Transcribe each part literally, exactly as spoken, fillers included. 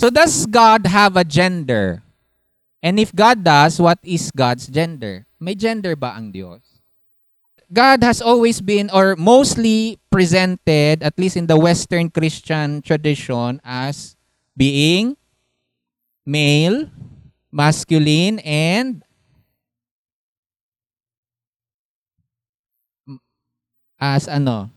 So does God have a gender? And if God does, what is God's gender? May gender ba ang Diyos? God has always been or mostly presented, at least in the Western Christian tradition, as being male, masculine, and as ano?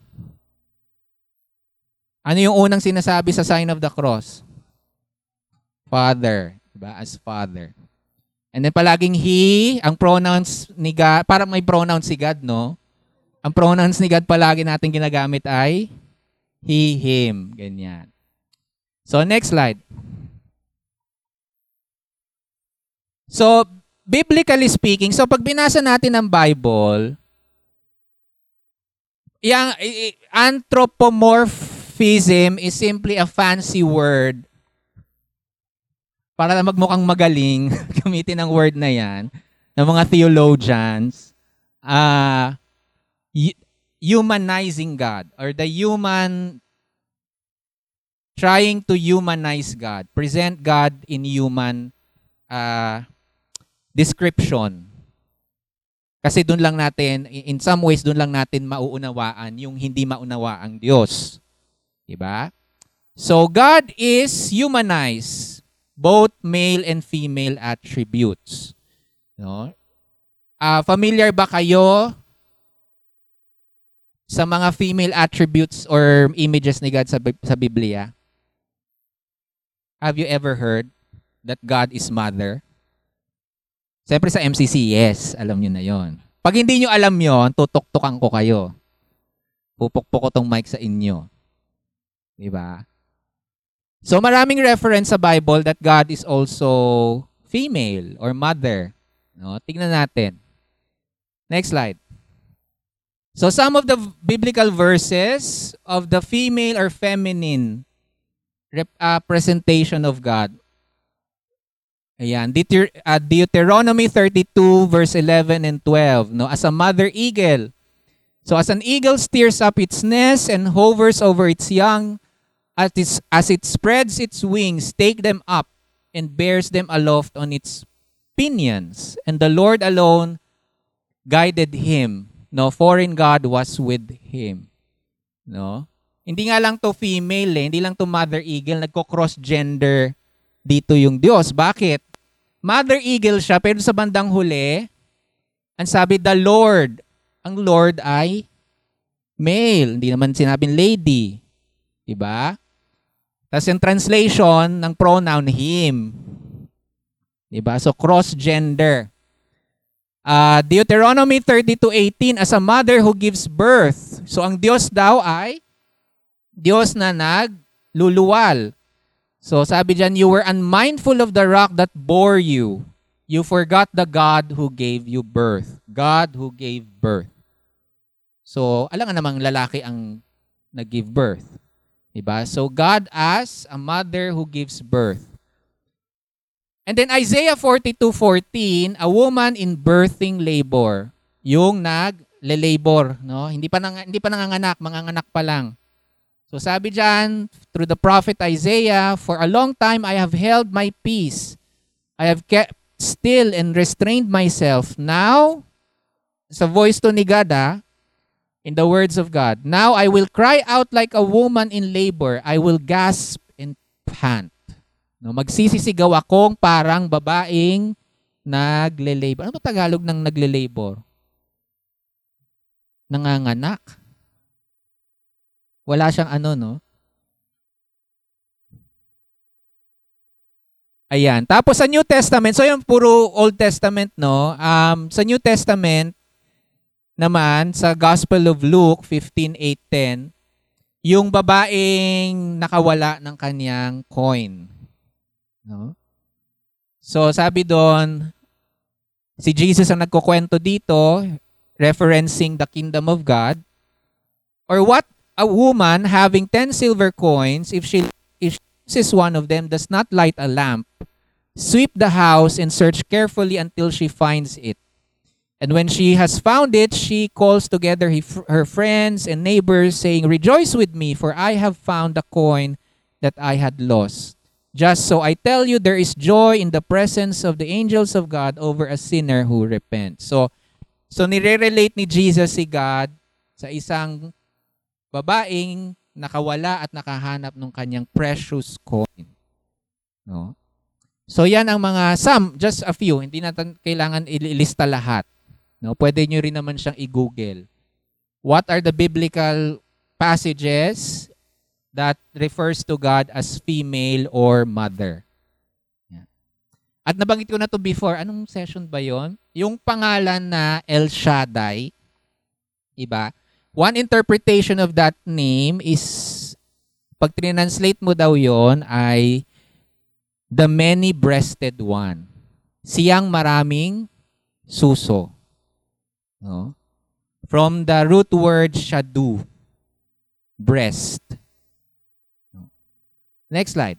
Ano yung unang sinasabi sa sign of the cross? Father. Diba? As Father. And then palaging he, ang pronouns ni God, parang may pronouns si God, no? Ang pronouns ni God palagi natin ginagamit ay he, him. Ganyan. So, next slide. So, biblically speaking, so pag binasa natin ang Bible, yung anthropomorphism is simply a fancy word para magmukhang magaling, gamitin ang word na yan, ng mga theologians, uh, humanizing God, or the human, trying to humanize God, present God in human uh, description. Kasi doon lang natin, in some ways, doon lang natin mauunawaan yung hindi maunawaang Diyos. Diba? So, God is humanized. Both male and female attributes. No? Uh, familiar ba kayo sa mga female attributes or images ni God sa, sa Biblia? Have you ever heard that God is mother? Siyempre sa M C C, yes. Alam nyo na yon. Pag hindi nyo alam yon, tutok-tukan ko kayo. Pupukpok ko tong mic sa inyo. Diba? So maraming reference sa Bible that God is also female or mother. No? Tingnan natin. Next slide. So some of the biblical verses of the female or feminine rep- uh, presentation of God. Ayan, Deuter- uh, Deuteronomy thirty-two verse eleven and twelve. No? As a mother eagle. So as an eagle steers up its nest and hovers over its young, As it, as it spreads its wings, take them up and bears them aloft on its pinions. And the Lord alone guided him. No foreign God was with him. No? Hindi nga lang to female, eh. Hindi lang to mother eagle. Nagko-cross gender dito yung Diyos. Bakit? Mother eagle siya, pero sa bandang huli, ang sabi, the Lord. Ang Lord ay male. Hindi naman sinabing lady. Diba? Tapos yung translation ng pronoun him. Diba? So cross-gender. Uh, Deuteronomy thirty-two eighteen, as a mother who gives birth. So ang Diyos daw ay Diyos na nagluluwal. So sabi dyan, you were unmindful of the rock that bore you. You forgot the God who gave you birth. God who gave birth. So alam nga namang lalaki ang nag-give birth. Diba? So God as a mother who gives birth. And then Isaiah forty-two fourteen, a woman in birthing labor. Yung nag-labor, no? Hindi pa nang hindi pa nanganganak, manganganak pa lang. So sabi diyan through the prophet Isaiah, for a long time I have held my peace. I have kept still and restrained myself. Now, sa voice to ni God, ah, in the words of God, now I will cry out like a woman in labor. I will gasp and pant. No, magsisisigaw akong parang babaeng nagle-labor. Ano ba Tagalog ng nagle-labor? Nanganganak. Wala siyang ano, no? Ayan. Tapos sa New Testament, so yung puro Old Testament, no? Um, sa New Testament, naman, sa Gospel of Luke fifteen eight ten, yung babaeng nakawala ng kanyang coin. No? So, sabi doon, si Jesus ang nagkukwento dito, referencing the kingdom of God. Or what a woman having ten silver coins, if she if she loses one of them, does not light a lamp, sweep the house and search carefully until she finds it. And when she has found it, she calls together her friends and neighbors, saying, rejoice with me, for I have found the coin that I had lost. Just so I tell you, there is joy in the presence of the angels of God over a sinner who repents. So, so nire-relate ni Jesus si God sa isang babaeng nakawala at nakahanap ng kanyang precious coin. No? So yan ang mga, some, just a few, hindi natin kailangan ilista lahat. No? Pwede nyo rin naman siyang i-google. What are the biblical passages that refers to God as female or mother? Yan. At nabanggit ko na to before, anong session ba yon? Yung pangalan na El Shaddai, iba? One interpretation of that name is, pag translate mo daw yon ay the many-breasted one. Siyang maraming suso. No? From the root word shadu, breast. No? Next slide.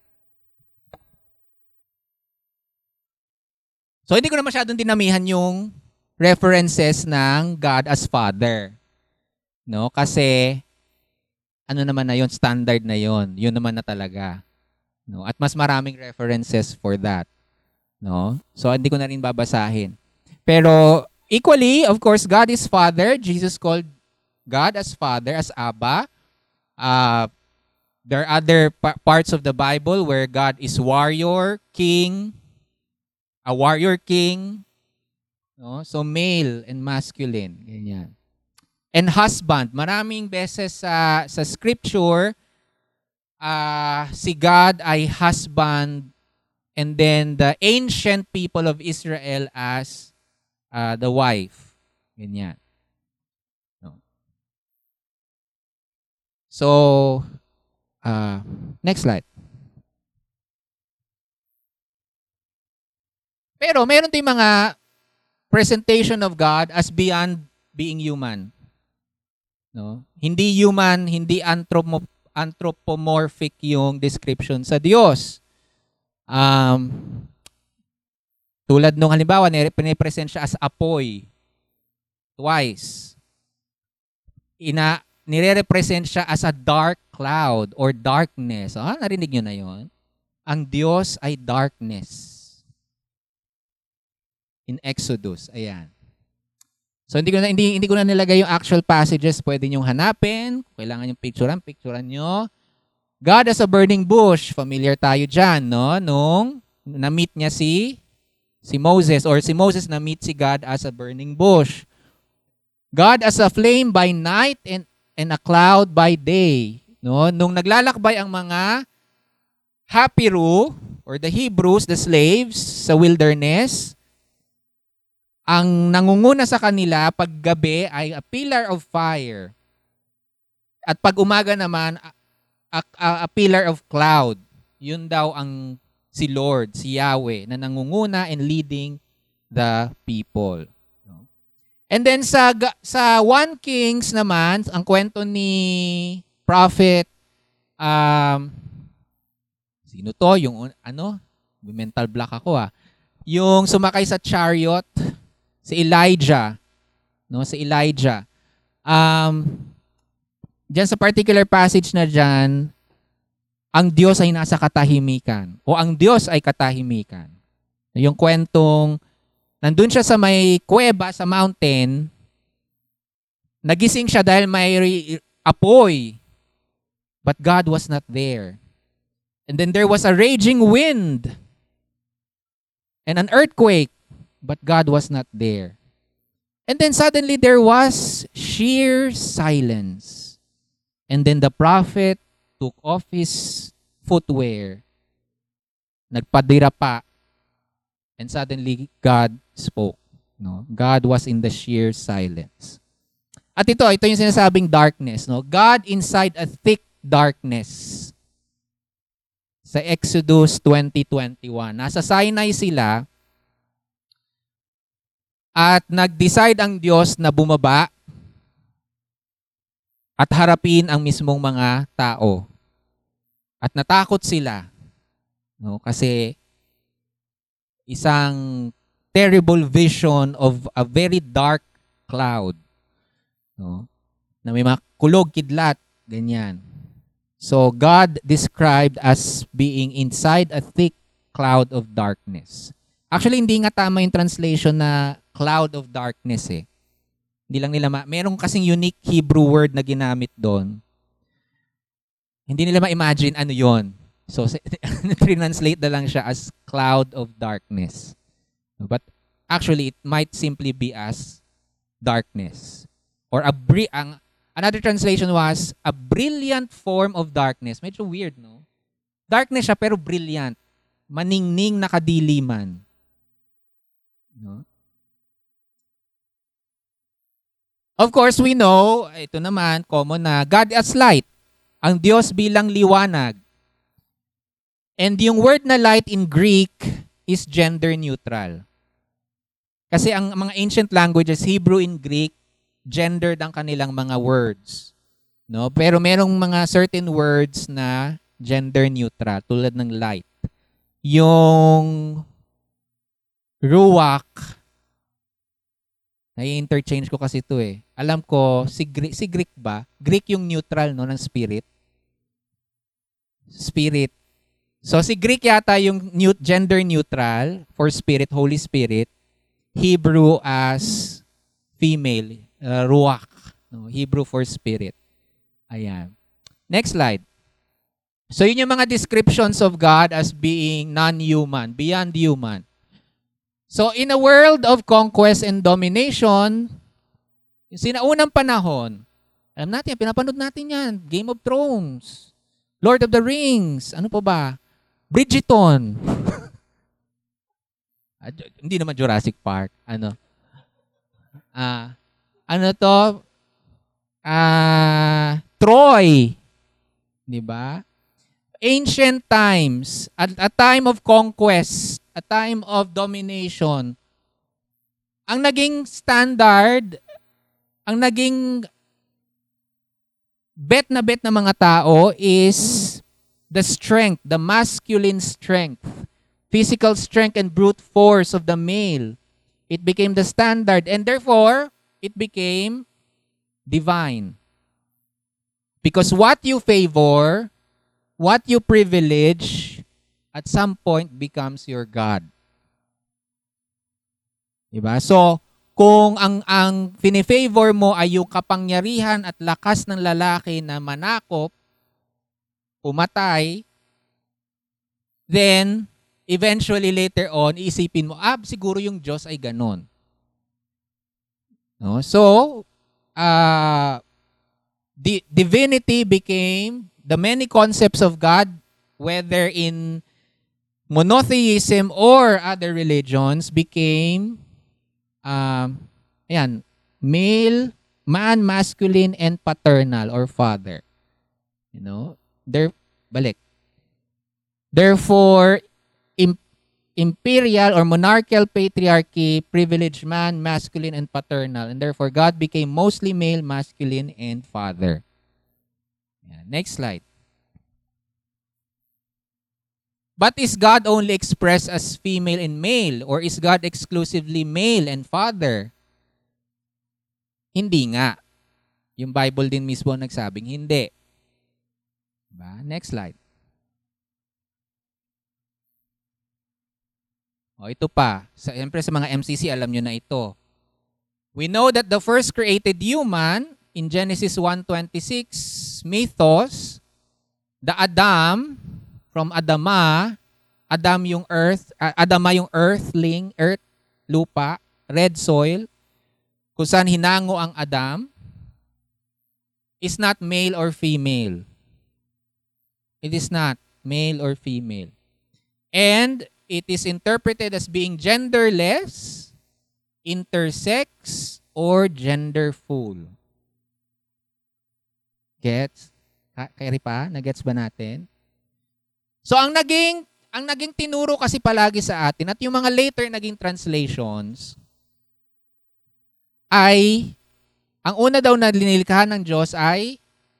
So hindi ko na masyadong dinamihan yung references ng God as Father. No? Kasi ano naman na yon, standard na yon. Yun naman na talaga. No? At mas maraming references for that. No? So hindi ko na rin babasahin. Pero equally, of course, God is Father. Jesus called God as Father, as Abba. Uh, there are other pa- parts of the Bible where God is warrior, king, a warrior king. No? So male and masculine. Ganyan. And husband. Maraming beses sa, sa scripture, uh, si God ay husband, and then the ancient people of Israel as uh, the wife. Ganyan. No. So, uh, next slide. Pero meron tayong mga presentation of God as beyond being human. No? Hindi human, hindi anthropo- anthropomorphic yung description sa Diyos. Um, tulad nung halimbawa, pinipresent siya as apoy. Twice. Ina, nire-represent siya as a dark cloud or darkness. Ah, narinig nyo na yon? Ang Diyos ay darkness. In Exodus. Ayan. So hindi ko na hindi, hindi ko na nilagay yung actual passages, pwede niyo hanapin, kailangan yung picturean, picturean niyo. God as a burning bush, familiar tayo diyan, no? Nung na-meet niya si si Moses, or si Moses na-meet si God as a burning bush. God as a flame by night and and a cloud by day, no? Nung naglalakbay ang mga Hapiru or the Hebrews, the slaves sa wilderness, ang nangunguna sa kanila paggabi ay a pillar of fire. At pag umaga naman, a, a, a pillar of cloud. Yun daw ang si Lord, si Yahweh, na nangunguna and leading the people. And then sa sa First Kings naman, ang kwento ni Prophet, um, sino to? Yung ano? Mental block ako ah. Yung sumakay sa chariot, si Elijah, no, si Elijah. Um, diyan sa particular passage na diyan, ang Diyos ay nasa katahimikan o ang Diyos ay katahimikan. Yung kwentong nandun siya sa may kuweba sa mountain, nagising siya dahil may apoy, but God was not there. And then there was a raging wind and an earthquake, but God was not there. And then suddenly there was sheer silence. And then the prophet took off his footwear, nagpadira pa, and suddenly God spoke. No? God was in the sheer silence. At ito, ito yung sinasabing darkness. No? God inside a thick darkness. Sa Exodus twenty twenty-one. Nasa Sinai sila, at nag-decide ang Diyos na bumaba at harapin ang mismong mga tao. At natakot sila. No? Kasi isang terrible vision of a very dark cloud. No? Na may mga kulog, kidlat, ganyan. So God described as being inside a thick cloud of darkness. Actually, hindi nga tama yung translation na cloud of darkness eh. Hindi lang nila ma- merong kasing unique Hebrew word na ginamit doon. Hindi nila ma-imagine ano yon. So, translate na lang siya as cloud of darkness. But actually, it might simply be as darkness. Or a bri- ang another translation was a brilliant form of darkness. Medyo weird, no? Darkness siya pero brilliant. Maningning na kadiliman. No? Of course, we know, ito naman, common na, God as light. Ang Diyos bilang liwanag. And yung word na light in Greek is gender neutral. Kasi ang mga ancient languages, Hebrew and Greek, gendered ang kanilang mga words. No? Pero merong mga certain words na gender neutral, tulad ng light. Yung ruach, nai-interchange ko kasi ito eh. Alam ko, si Greek, si Greek ba? Greek yung neutral no, ng spirit. Spirit. So si Greek yata yung new, gender neutral for spirit, Holy Spirit. Hebrew as female, uh, ruach. No? Hebrew for spirit. Ayan. Next slide. So yun yung mga descriptions of God as being non-human, beyond human. So in a world of conquest and domination, yung sinaunang panahon, alam natin, pinapanood natin yan, Game of Thrones, Lord of the Rings, ano pa ba? Bridgerton. Hindi naman Jurassic Park. Ano? Ah, ano to? Ah, Troy. 'Di ba? Ancient times, at a time of conquest, a time of domination. Ang naging standard, ang naging bet na bet ng mga tao is the strength, the masculine strength, physical strength and brute force of the male. It became the standard and therefore, it became divine. Because what you favor, what you privilege, at some point becomes your God. Diba? So, kung ang ang fini-favor mo ay yung kapangyarihan at lakas ng lalaki na manakop, pumatay, then eventually later on, iisipin mo, ah, siguro yung Diyos ay ganon. No? So, uh, the divinity became the many concepts of God, whether in monotheism or other religions, became um, ayan, male, man, masculine, and paternal or father. You know, there, balik. Therefore, im- imperial or monarchical patriarchy privileged man, masculine, and paternal, and therefore God became mostly male, masculine, and father. Yeah, next slide. But is God only expressed as female and male, or is God exclusively male and father? Hindi nga. Yung Bible din mismo nagsabing hindi. Diba? Next slide. O, ito pa. Siyempre sa mga M C C, alam nyo na ito. We know that the first created human, in Genesis one twenty-six, mythos, the Adam, from Adama, Adam yung earth, uh, Adama yung earthling, earth, lupa, red soil, kung saan hinango ang Adam, is not male or female. It is not male or female. And it is interpreted as being genderless, intersex, or genderful. Gets? Kaya pa? Nagets ba natin? So ang naging ang naging tinuro kasi palagi sa atin at yung mga later naging translations ay ang una daw na linilikhahan ng Diyos ay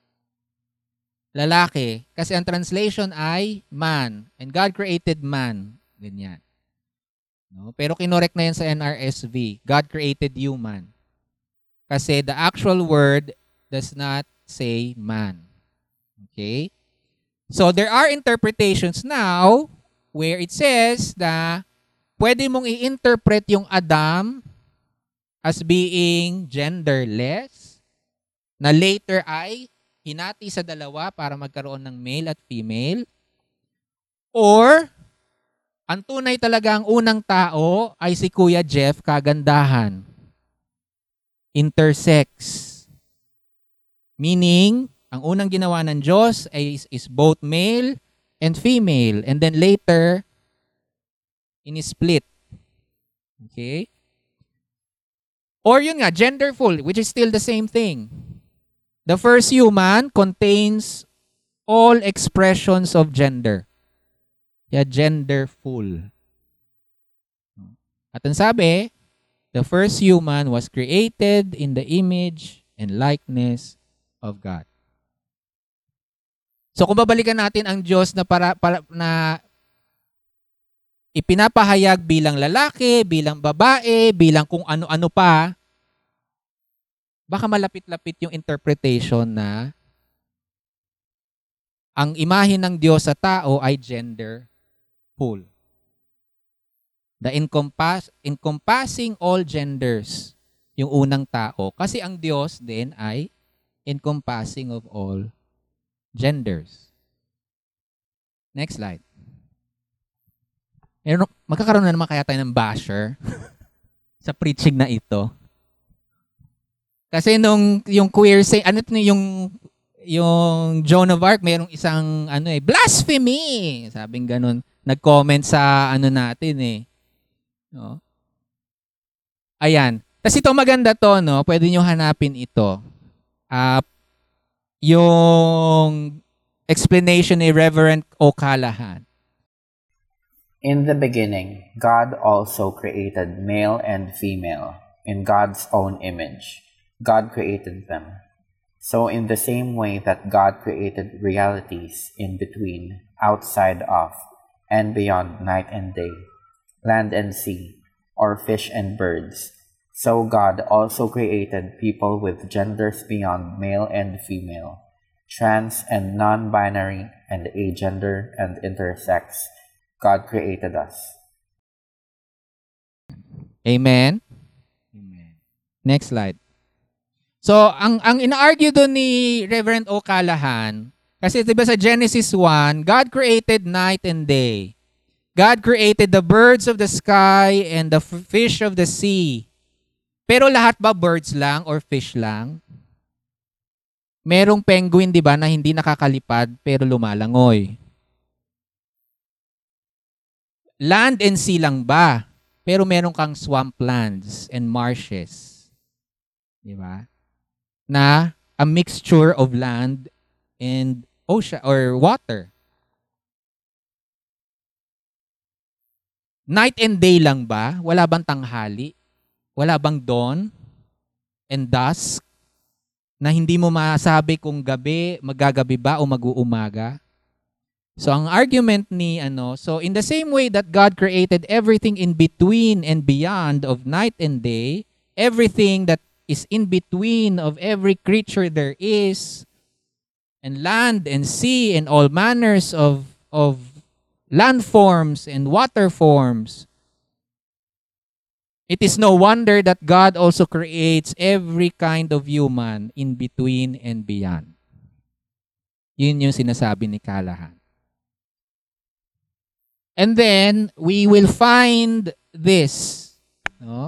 lalaki kasi ang translation ay man and God created man. Ganyan. No? Pero kinorek na yan sa N R S V. God created human. Kasi the actual word does not say man. Okay? So there are interpretations now where it says na pwede mong i-interpret yung Adam as being genderless, na later ay hinati sa dalawa para magkaroon ng male at female. Or, ang tunay talaga ang unang tao ay si Kuya Jeff Kagandahan. Intersex. Meaning, ang unang ginawa ng Diyos ay is, is both male and female. And then later, in-split. Okay? Or yun nga, genderful, which is still the same thing. The first human contains all expressions of gender. Kaya genderful. At ang sabi, the first human was created in the image and likeness of God. So kung babalikan natin ang Diyos na para, para na ipinapahayag bilang lalaki, bilang babae, bilang kung ano-ano pa, baka malapit-lapit yung interpretation na ang imahe ng Diyos sa tao ay genderful. The encompass, encompassing all genders, yung unang tao. Kasi ang Diyos din ay encompassing of all genders. Next slide. Meron, magkakaroon na naman kaya tayo ng basher sa preaching na ito. Kasi nung yung queer say, ano ito yung yung Joan of Arc, mayroong isang ano eh, blasphemy. Sabing ganun, nag-comment sa ano natin eh. No? Ayan. Tapos ito maganda to, no? Pwede nyo hanapin ito. Uh, yung explanation ni Reverend O'Callaghan. In the beginning, God also created male and female in God's own image. God created them. So in the same way that God created realities in between, outside of, and beyond night and day, land and sea, or fish and birds, so God also created people with genders beyond male and female, trans and non-binary and agender and intersex. God created us. Amen? Amen. Next slide. So, ang ang ina-argue doon ni Reverend O'Callaghan, kasi 'di ba sa Genesis one, God created night and day. God created the birds of the sky and the fish of the sea. Pero lahat ba birds lang or fish lang? Merong penguin, 'di ba, na hindi nakakalipad pero lumalangoy. Land and sea lang ba? Pero meron kang swamplands and marshes. 'Di ba? Na a mixture of land and ocean or water. Night and day lang ba? Wala bang tanghali? Wala bang dawn and dusk na hindi mo masabi kung gabi, magagabi ba o mag-uumaga? So ang argument ni ano, so in the same way that God created everything in between and beyond of night and day, everything that is in between of every creature there is, and land and sea and all manners of of land forms and water forms. It is no wonder that God also creates every kind of human in between and beyond. Yun yung sinasabi ni Callahan. And then we will find this, no?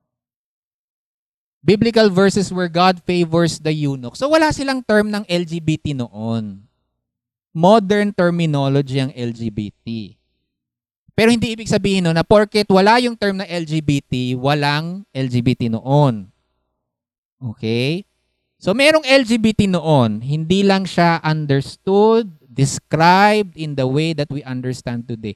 Biblical verses where God favors the eunuch. So wala silang term ng L G B T noon. Modern terminology ang L G B T. Pero hindi ibig sabihin no, na porket wala yung term na L G B T, walang L G B T noon. Okay? So merong L G B T noon, hindi lang siya understood, described in the way that we understand today.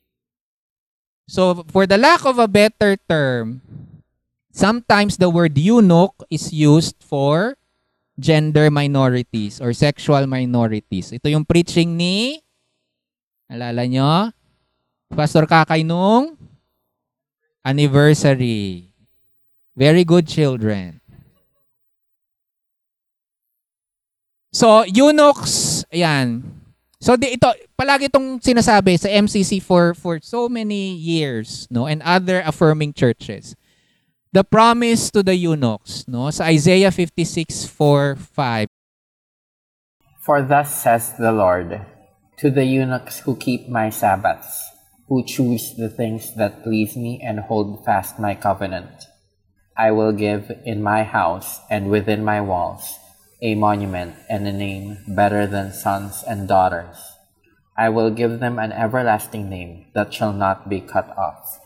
So for the lack of a better term, sometimes the word eunuch is used for gender minorities or sexual minorities. Ito yung preaching ni, alala nyo, Pastor Kakay nung anniversary. Very good, children. So, eunuchs, ayan. So di ito palagi itong sinasabi sa M C C for for so many years, no, and other affirming churches. The promise to the eunuchs, no, sa Isaiah fifty-six four five. For thus says the Lord, to the eunuchs who keep my Sabbaths, who choose the things that please me and hold fast my covenant, I will give in my house and within my walls a monument and a name better than sons and daughters. I will give them an everlasting name that shall not be cut off.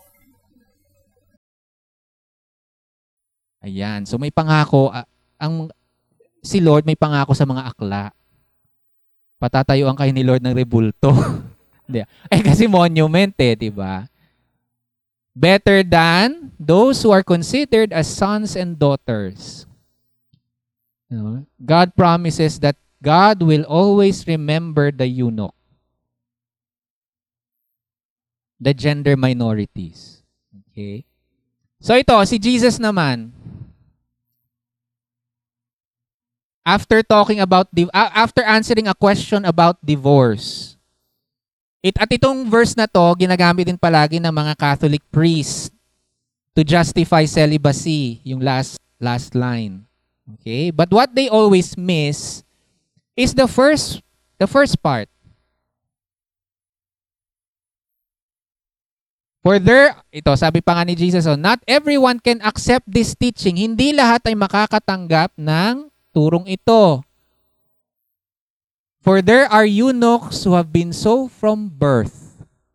Ayan. So may pangako, uh, ang si Lord may pangako sa mga akla. Patatayuan kayo ni Lord ng rebulto. eh kasi monument eh, di ba? Better than those who are considered as sons and daughters. You know, God promises that God will always remember the eunuch, the gender minorities. Okay? So ito, si Jesus naman, after talking about, div- uh, after answering a question about divorce, it, at itong verse na to, ginagamit din palagi ng mga Catholic priests to justify celibacy, yung last last line. Okay? But what they always miss is the first the first part. For there, ito, sabi pa nga ni Jesus, oh, not everyone can accept this teaching. Hindi lahat ay makakatanggap ng turong ito. For there are eunuchs who have been so from birth.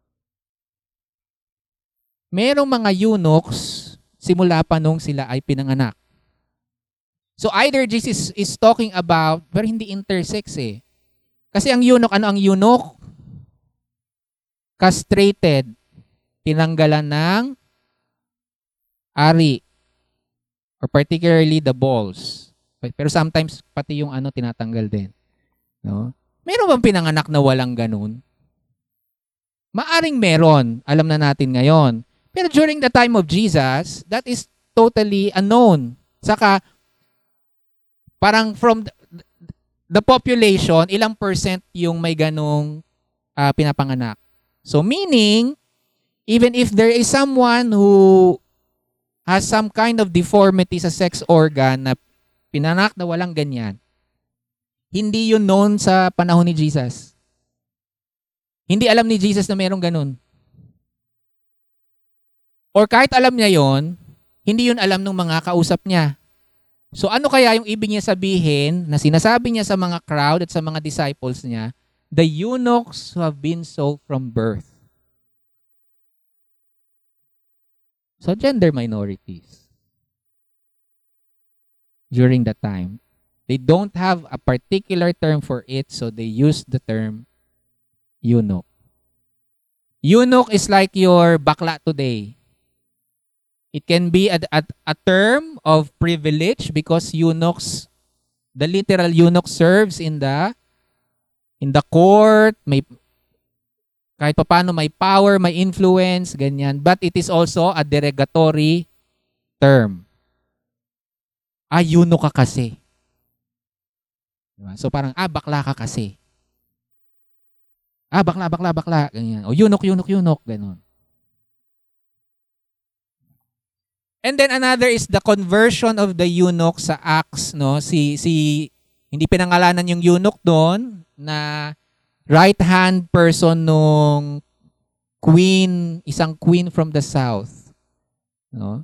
Merong mga eunuchs simula pa nung sila ay pinanganak. So either Jesus is talking about, pero hindi intersex eh. Kasi ang eunuch, ano ang eunuch? Castrated. Tinanggalan ng ari. Or particularly the balls. Pero sometimes pati yung ano tinatanggal din. No? Meron bang pinanganak na walang ganun? Maaring meron. Alam na natin ngayon. Pero during the time of Jesus, that is totally unknown. Saka, parang from the, the population, ilang percent yung may ganong uh, pinapanganak. So meaning, even if there is someone who has some kind of deformity sa sex organ na pinanak na walang ganyan, hindi yun known sa panahon ni Jesus. Hindi alam ni Jesus na merong ganun. Or kahit alam niya yon, hindi yun alam ng mga kausap niya. So ano kaya yung ibig niya sabihin na sinasabi niya sa mga crowd at sa mga disciples niya, the eunuchs who have been so from birth. So gender minorities. During that time, they don't have a particular term for it, so they use the term eunuch. Eunuch is like your bakla today. It can be a, a, a term of privilege because eunuchs, the literal eunuch serves in the in the court, may kahit paano may power, may influence, ganyan. But it is also a derogatory term. Ah, eunuch ka kasi. Diba? So parang, ah, bakla ka kasi. Ah, bakla, bakla, bakla. Ganyan. O eunuch, eunuch, eunuch. Ganon. And then another is the conversion of the eunuch sa Acts, no? Si si hindi pinangalanan yung eunuch doon na right hand person nung queen, isang queen from the south, no?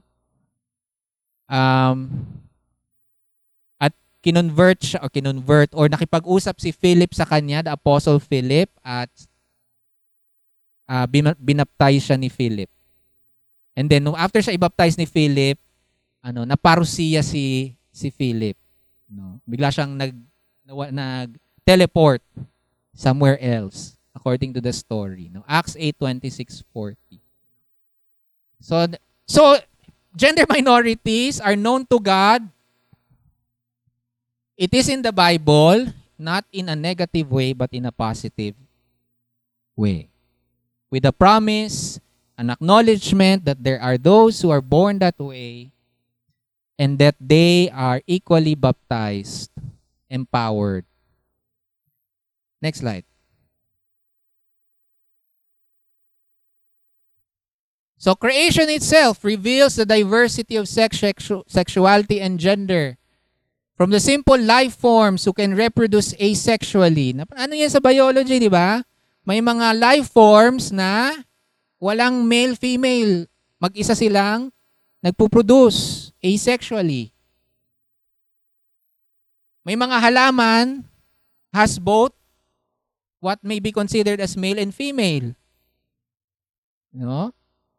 Um at kinonvert siya o kinonvert or nakipag-usap si Philip sa kanya, the apostle Philip, at uh, binaptize siya ni Philip. And then nung after siya i-baptize ni Philip, ano, naparusiya si si Philip, no? Bigla siyang nag nag teleport somewhere else according to the story, no? Acts eight twenty-six forty. So so gender minorities are known to God. It is in the Bible, not in a negative way but in a positive way. With the promise, an acknowledgement that there are those who are born that way and that they are equally baptized, empowered. Next slide. So creation itself reveals the diversity of sex, sexu- sexuality, and gender. From the simple life forms who can reproduce asexually. Ano yan sa biology, di ba? May mga life forms na walang male-female. Mag-isa silang nagpuproduce asexually. May mga halaman has both what may be considered as male and female. No?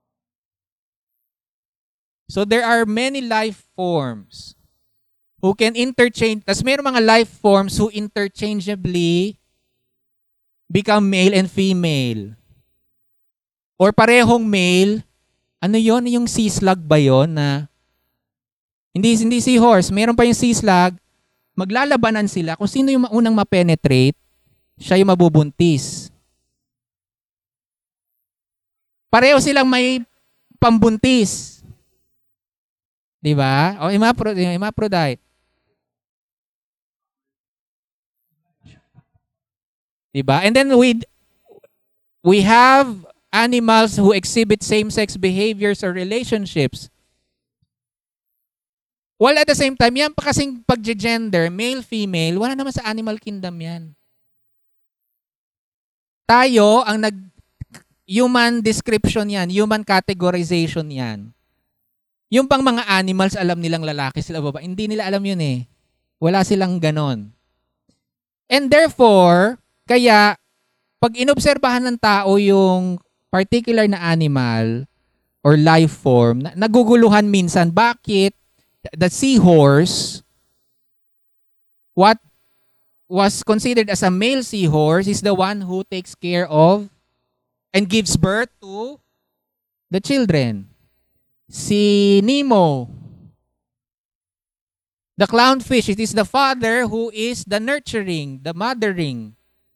So there are many life forms who can interchange. Tas mayroong mga life forms who interchangeably become male and female. Or parehong male. Ano yon? Yung sea slug ba yon na hindi, hindi seahorse. Meron pa yung sea slug. Maglalabanan sila. Kung sino yung unang ma-penetrate, siya yung mabubuntis. Pareho silang may pambuntis. Di ba? O hermaphrodite. Di ba? And then we we have animals who exhibit same-sex behaviors or relationships. While at the same time, yan pa kasing pag-gender, male, female, wala naman sa animal kingdom yan. Tayo, ang nag human description yan, human categorization yan. Yung pang mga animals, alam nilang lalaki sila baba. Hindi nila alam yun eh. Wala silang ganon. And therefore, kaya, pag inobserbahan ng tao yung particular na animal or life form, naguguluhan minsan, bakit the seahorse, what was considered as a male seahorse is the one who takes care of and gives birth to the children. Si Nemo, the clownfish, it is the father who is the nurturing, the mothering.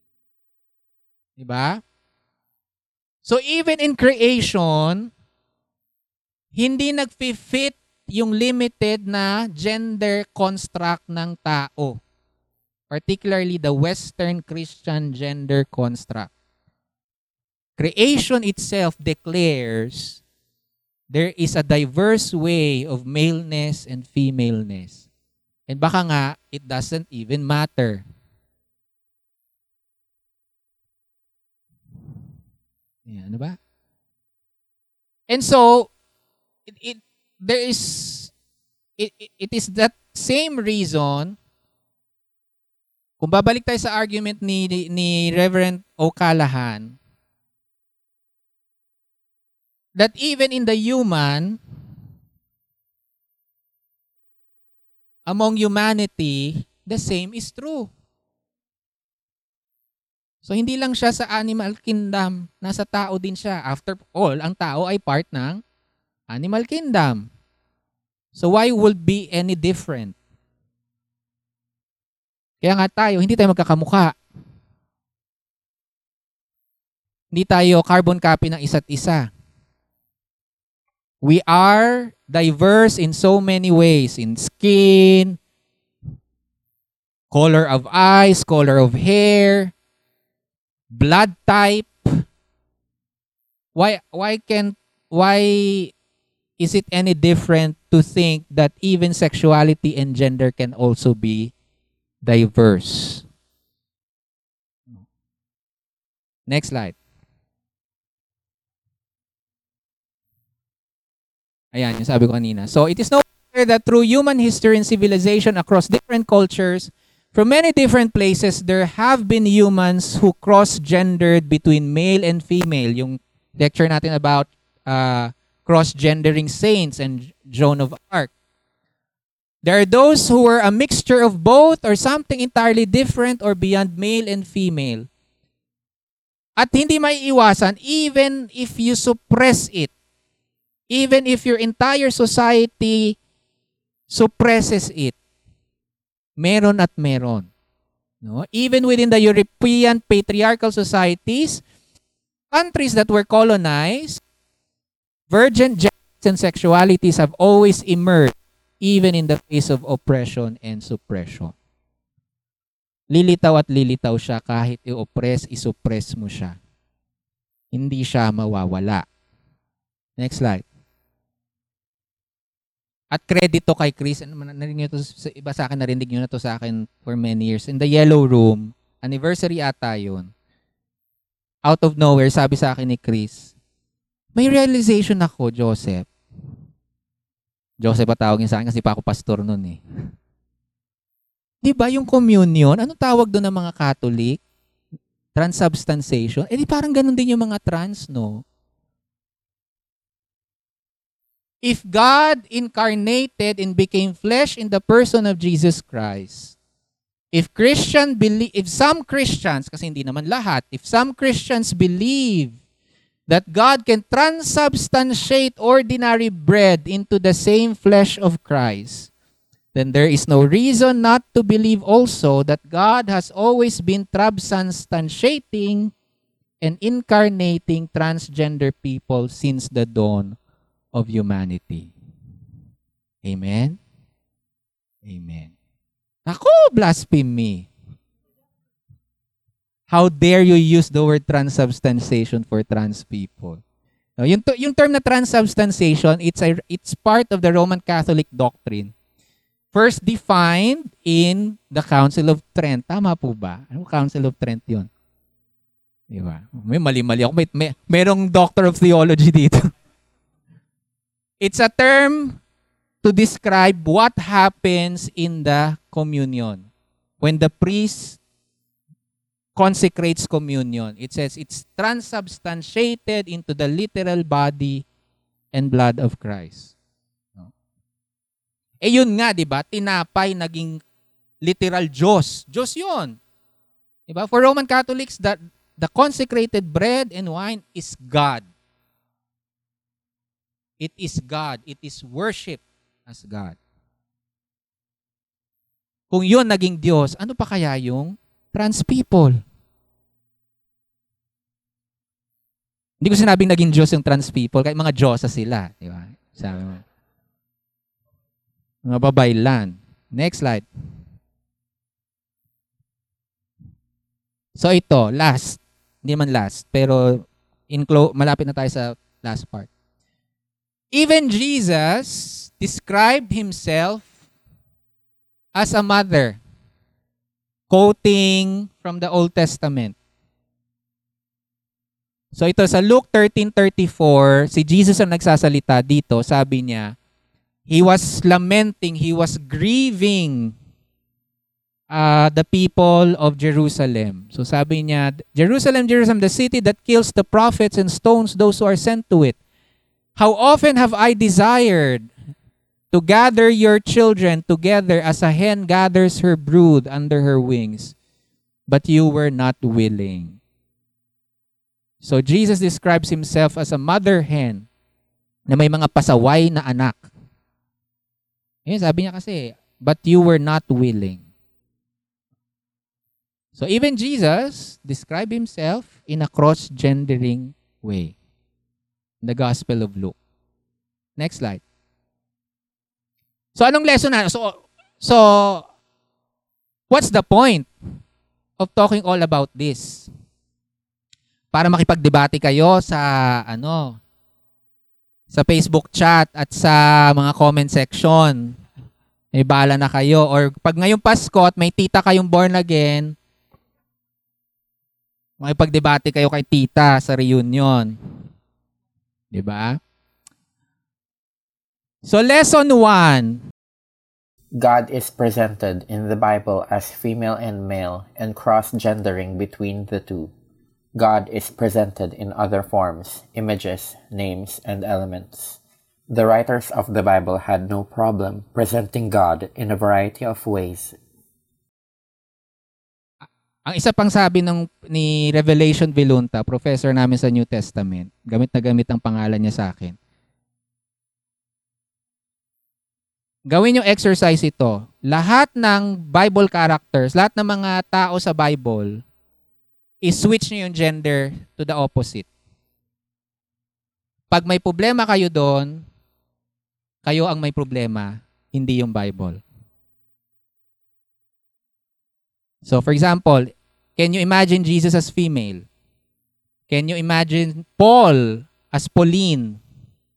Diba? So even in creation, hindi nag-fit yung limited na gender construct ng tao. Particularly the Western Christian gender construct. Creation itself declares there is a diverse way of maleness and femaleness. And baka nga, it doesn't even matter. Yeah, ano ba? And so, it, it there is, it, it, it is that same reason. Kung babalik tayo sa argument ni, ni Reverend O'Callaghan, that even in the human, among humanity, the same is true. So hindi lang siya sa animal kingdom, nasa tao din siya. After all, ang tao ay part ng animal kingdom. So why would be any different? Kaya nga tayo, hindi tayo magkakamukha. Hindi tayo carbon copy ng isa't isa. We are diverse in so many ways. In skin, color of eyes, color of hair, blood type. Why why can why is it any different to think that even sexuality and gender can also be diverse? Next slide. Ayan, yung sabi ko kanina. So, it is no wonder that through human history and civilization across different cultures, from many different places, there have been humans who cross-gendered between male and female. Yung lecture natin about uh, cross-gendering saints and Joan of Arc. There are those who were a mixture of both or something entirely different or beyond male and female. At hindi may iwasan, even if you suppress it, even if your entire society suppresses it, meron at meron. No? Even within the European patriarchal societies, countries that were colonized, virgin genders and sexualities have always emerged, even in the face of oppression and suppression. Lilitaw at lilitaw siya kahit i-oppress, i-suppress mo siya. Hindi siya mawawala. Next slide. At credit to kay Chris. Ano, narinig nyo to, sa iba sa akin, narinig nyo na to sa akin for many years. In the yellow room, anniversary ata yun. Out of nowhere, sabi sa akin ni Chris, may realization ako, Joseph. Joseph ba tawagin sa akin kasi pa ako pastor nun eh. Di ba yung communion, anong tawag doon ng mga Catholic? Transubstantiation. Eh di parang ganun din yung mga trans, no? If God incarnated and became flesh in the person of Jesus Christ, if Christian believe, if some Christians, kasi hindi naman lahat, if some Christians believe that God can transubstantiate ordinary bread into the same flesh of Christ, then there is no reason not to believe also that God has always been transubstantiating and incarnating transgender people since the dawn of humanity. Amen? Amen. Ako, blasphemy. How dare you use the word transubstantiation for trans people? Now, yung, yung term na transubstantiation, it's, a, it's part of the Roman Catholic doctrine. First defined in the Council of Trent. Tama po ba? Ano Council of Trent yun? Di ba? May mali-mali ako. May, may, merong Doctor of Theology dito. It's a term to describe what happens in the communion. When the priest consecrates communion, it says it's transubstantiated into the literal body and blood of Christ. No? Eh yun nga, di ba? Tinapay naging literal Diyos. Diyos yun. Di ba? For Roman Catholics, that the consecrated bread and wine is God. It is God. It is worship as God. Kung yun naging Diyos, ano pa kaya yung trans people? Hindi ko sinabing naging Diyos yung trans people, kahit mga Diyosa sila. Di ba? Sabi mo. Mga babaylan. Next slide. So ito, last. Hindi man last, pero in clo- malapit na tayo sa last part. Even Jesus described himself as a mother, quoting from the Old Testament. So ito sa Luke thirteen thirty-four, si Jesus ang nagsasalita dito, sabi niya, he was lamenting, he was grieving uh, the people of Jerusalem. So sabi niya, Jerusalem, Jerusalem, the city that kills the prophets and stones those who are sent to it. How often have I desired to gather your children together as a hen gathers her brood under her wings, but you were not willing. So Jesus describes himself as a mother hen na may mga pasaway na anak. Yun, sabi niya kasi, but you were not willing. So even Jesus described himself in a cross-gendering way. The Gospel of Luke. Next slide. So anong lesson na? So, so what's the point of talking all about this? Para makipagdebate kayo sa ano, sa Facebook chat at sa mga comment section. May bala na kayo. Or pag ngayong Pasko at may tita kayong born again, makipagdebate kayo kay tita sa reunion. Diba? So lesson one. God is presented in the Bible as female and male and cross-gendering between the two. God is presented in other forms, images, names, and elements. The writers of the Bible had no problem presenting God in a variety of ways. Ang isa pang sabi ng ni Revelation Vilunta, professor namin sa New Testament, gamit na gamit ang pangalan niya sa akin. Gawin yung exercise ito. Lahat ng Bible characters, lahat ng mga tao sa Bible, i-switch niyo yung gender to the opposite. Pag may problema kayo doon, kayo ang may problema, hindi yung Bible. So for example, can you imagine Jesus as female? Can you imagine Paul as Pauline?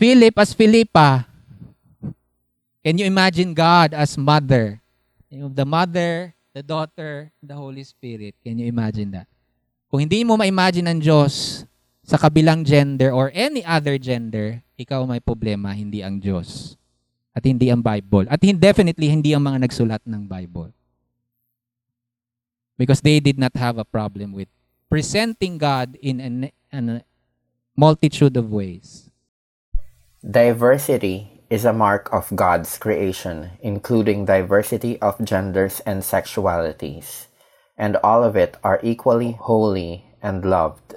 Philip as Philippa. Can you imagine God as mother? You know, the mother, the daughter, the Holy Spirit. Can you imagine that? Kung hindi mo ma-imagine ang Diyos sa kabilang gender or any other gender, ikaw may problema, hindi ang Diyos. At hindi ang Bible. At definitely hindi ang mga nagsulat ng Bible. Because they did not have a problem with presenting God in a, in a multitude of ways. Diversity is a mark of God's creation, including diversity of genders and sexualities, and all of it are equally holy and loved.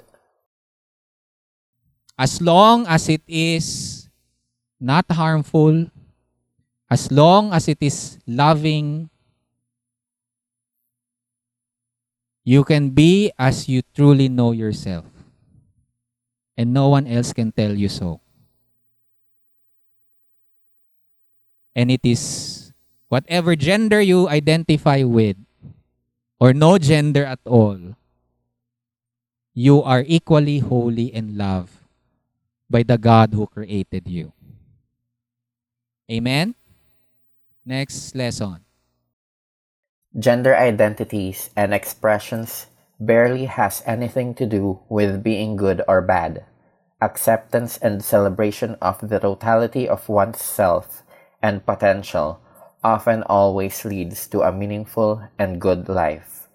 As long as it is not harmful, as long as it is loving, you can be as you truly know yourself. And no one else can tell you so. And it is whatever gender you identify with, or no gender at all, you are equally holy and loved by the God who created you. Amen? Next lesson. Gender identities and expressions barely has anything to do with being good or bad. Acceptance and celebration of the totality of one's self and potential often always leads to a meaningful and good life.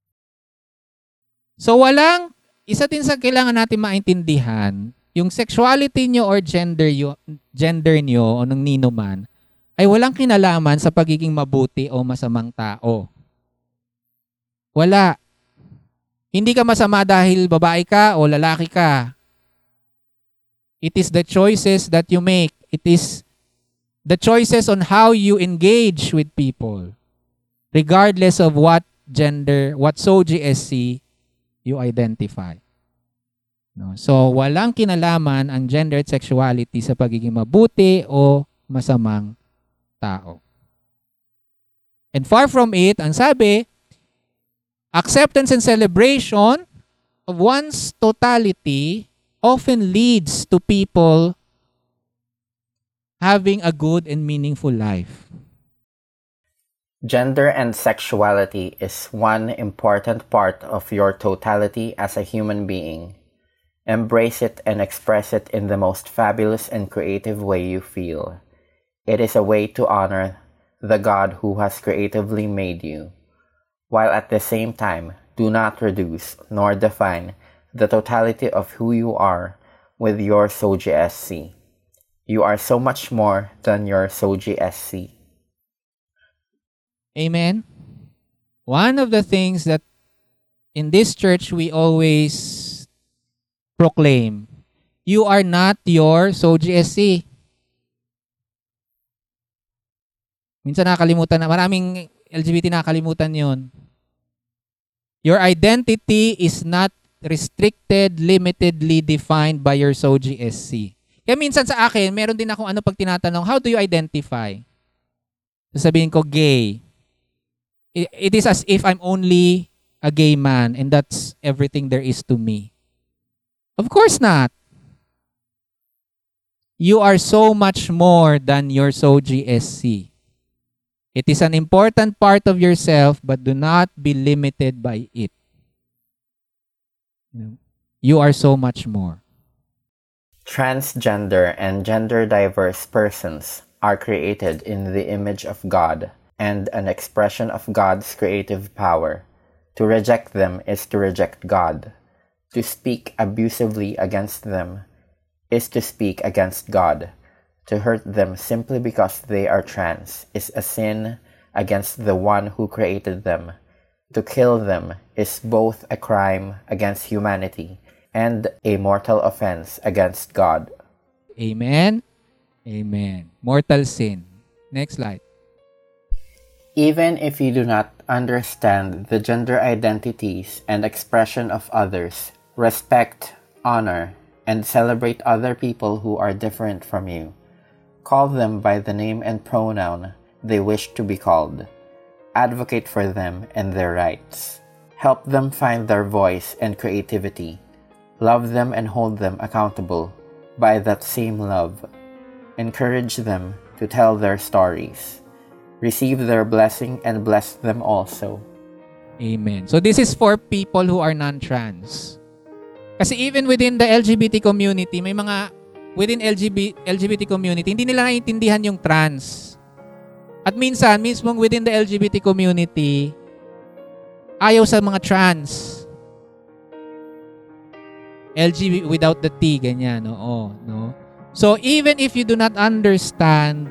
So walang, isa din sa kailangan natin maintindihan, yung sexuality nyo or gender, yo, gender nyo o ng nino man, ay walang kinalaman sa pagiging mabuti o masamang tao. Wala. Hindi ka masama dahil babae ka o lalaki ka. It is the choices that you make. It is the choices on how you engage with people, regardless of what gender, what S O G S C you identify. No? So, walang kinalaman ang gender at sexuality sa pagiging mabuti o masamang tao. And far from it, ang sabi, acceptance and celebration of one's totality often leads to people having a good and meaningful life. Gender and sexuality is one important part of your totality as a human being. Embrace it and express it in the most fabulous and creative way you feel. It is a way to honor the God who has creatively made you, while at the same time, do not reduce nor define the totality of who you are with your S O G S C. You are so much more than your S O G S C. Amen? One of the things that in this church we always proclaim, you are not your S O G S C. Minsan nakakalimutan na, maraming L G B T nakakalimutan yun. Your identity is not restricted, limitedly defined by your S O G S C. Kaya minsan sa akin, meron din akong ano pag tinatanong, how do you identify? Sasabihin ko, gay. It, it is as if I'm only a gay man and that's everything there is to me. Of course not. You are so much more than your S O G S C. It is an important part of yourself, but do not be limited by it. You are so much more. Transgender and gender diverse persons are created in the image of God and an expression of God's creative power. To reject them is to reject God. To speak abusively against them is to speak against God. To hurt them simply because they are trans is a sin against the one who created them. To kill them is both a crime against humanity and a mortal offense against God. Amen? Amen. Mortal sin. Next slide. Even if you do not understand the gender identities and expression of others, respect, honor, and celebrate other people who are different from you. Call them by the name and pronoun they wish to be called. Advocate for them and their rights. Help them find their voice and creativity. Love them and hold them accountable by that same love. Encourage them to tell their stories. Receive their blessing and bless them also. Amen. So this is for people who are non-trans. Kasi even within the L G B T community, may mga within L G B, L G B T community, hindi nila naiintindihan yung trans. At minsan, mismong within the L G B T community, ayaw sa mga trans. L G B T without the T, ganyan, oo, no? So even if you do not understand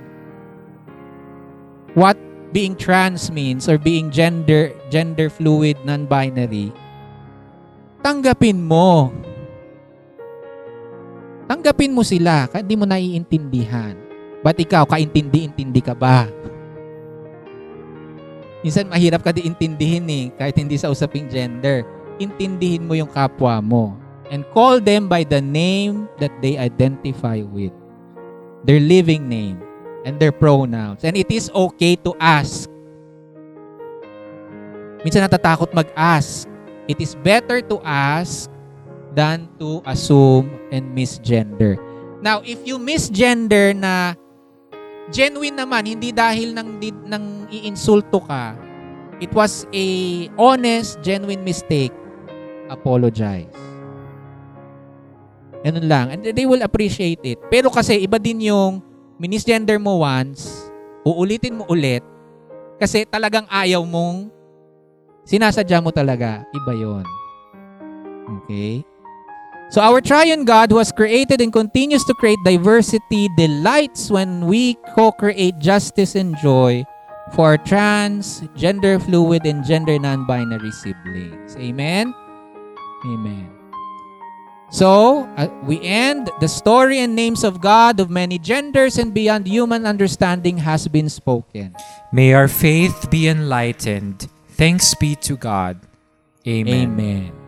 what being trans means or being gender gender fluid, non-binary, tanggapin mo. Tanggapin mo sila kahit di mo naiintindihan. Ba't ikaw, kaintindi-intindi ka ba? Minsan mahirap ka di-intindihin eh, kahit hindi sa usaping gender. Intindihin mo yung kapwa mo. And call them by the name that they identify with. Their living name and their pronouns. And it is okay to ask. Minsan natatakot mag-ask. It is better to ask than to assume and misgender. Now, if you misgender na genuine naman, hindi dahil nang, nang iinsulto ka, it was a honest, genuine mistake, apologize. Ganun lang. And they will appreciate it. Pero kasi iba din yung minisgender mo once, uulitin mo ulit, kasi talagang ayaw mong sinasadya mo talaga. Iba yon. Okay? So our triune God who has created and continues to create diversity delights when we co-create justice and joy for trans, gender fluid, and gender non-binary siblings. Amen? Amen. So, uh, we end the story and names of God of many genders and beyond human understanding has been spoken. May our faith be enlightened. Thanks be to God. Amen. Amen.